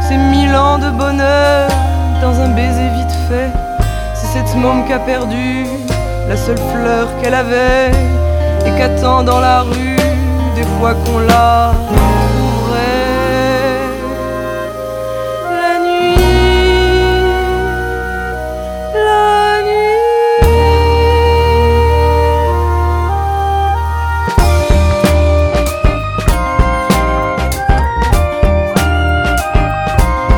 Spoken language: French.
ces 1000 ans de bonheur dans un baiser vite fait. C'est cette môme qu'a perdu la seule fleur qu'elle avait et qu'attend dans la rue des fois qu'on l'a